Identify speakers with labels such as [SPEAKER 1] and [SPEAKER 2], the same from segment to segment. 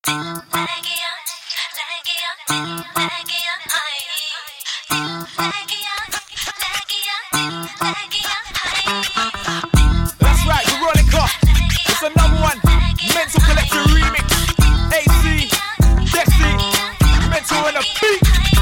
[SPEAKER 1] right, Veronica. It's another one. Mental Collective remix. AC, Desi, Mental on the beat.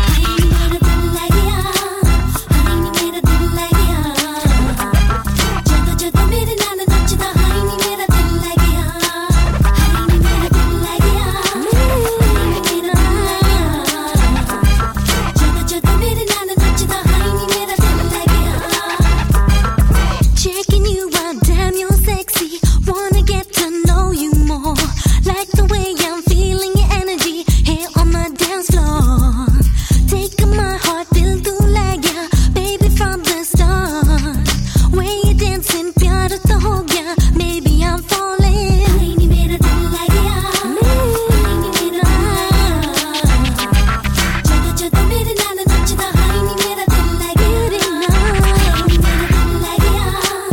[SPEAKER 2] Checking you out, damn, you're sexy. Wanna get to know you more. Like the way I'm feeling your energy here on my dance floor. Take my heart, दिल तू ले गया, baby from the start. When you dancing, प्यार तो हो गया, maybe I'm falling. नहीं मेरा दिल ले गया, नहीं मेरा. जदा मेरे नाल नचदा, नहीं मेरा दिल ले गया, नहीं मेरा दिल ले गया.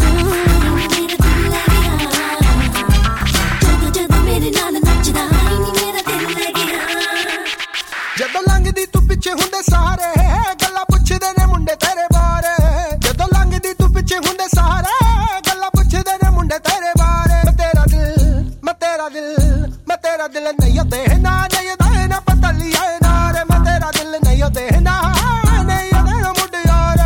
[SPEAKER 3] ਜਦੋਂ ਲੰਘਦੀ ਤੂੰ ਪਿੱਛੇ ਹੁੰਦੇ ਸਾਰੇ ਗੱਲਾਂ ਪੁੱਛਦੇ ਨੇ ਮੁੰਡੇ ਤੇਰੇ ਬਾਰੇ ਜਦੋਂ ਲੰਘਦੀ ਤੂੰ ਪਿੱਛੇ ਹੁੰਦੇ ਸਾਰੇ ਗੱਲਾਂ ਪੁੱਛਦੇ ਨੇ ਮੁੰਡੇ ਤੇਰੇ ਬਾਰੇ ਮੈਂ ਤੇਰਾ ਦਿਲ ਨਹੀਂ ਦੇਣਾ ਨਹੀਂ ਦੇਣਾ ਪਤਾ ਲਿਆ ਨਾ ਰੇ ਮੈਂ ਤੇਰਾ ਦਿਲ ਨਹੀਂ ਦੇਣਾ ਨਹੀਂ ਦੇਣਾ ਮੁੰਡਿਆ ਰੇ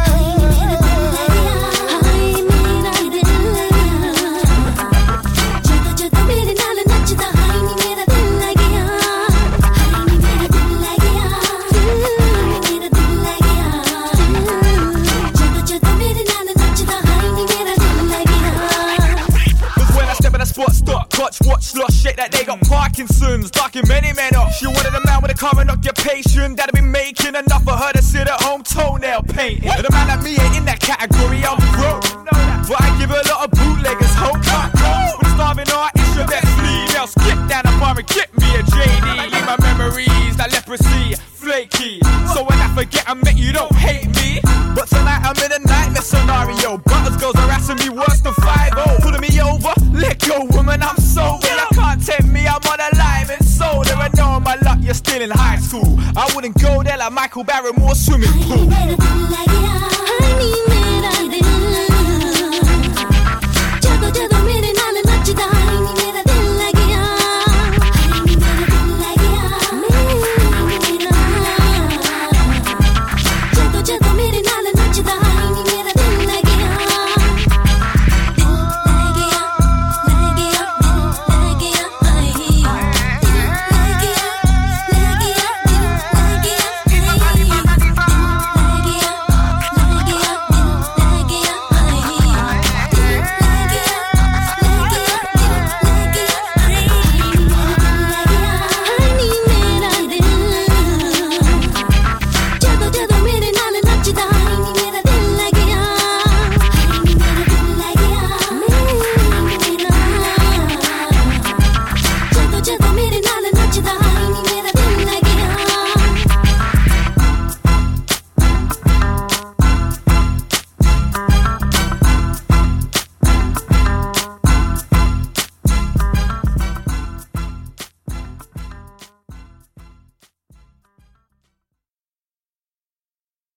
[SPEAKER 2] ਜਦੋਂ ਮੇਰੇ ਨਾਲ ਨੱਚਦਾ ਹਾਈ ਨੀ ਮੇਰਾ ਦਿਲ ਲੱਗ ਗਿਆ ਹਾਈ ਨੀ ਮੇਰਾ ਦਿਲ ਲੱਗ ਗਿਆ ਮੇਰਾ ਦਿਲ ਲੱਗ ਗਿਆ ਜਦੋਂ ਮੇਰੇ ਨਾਲ ਨੱਚਦਾ ਹਾਈ ਨੀ ਮੇਰਾ ਦਿਲ ਲੱਗ ਗਿਆ.
[SPEAKER 1] Cause when I step in the spot, stop, clutch, watch, lost, shake that they got Parkinson's, knocking many men off. She wanted a man with a current occupation that'll be making enough for her to sit at home toenail painting. And a man like me ain't in that category, I'm broke. But I give a lot of bootleggers hope. With a starving artist, your best female, skip down the bar and get me a JD. Leave my memories, that leprosy, flaky. So when I forget I met you, don't hate me. But tonight I'm in a nightmare scenario. Butters girls harassing me worse than 5-0. Pulling me over, let go woman, I'm sober. You can't take me, I'm on a live and soda. And knowing my luck, you're still in high school. I wouldn't go there like Michael Barrymore swimming pool.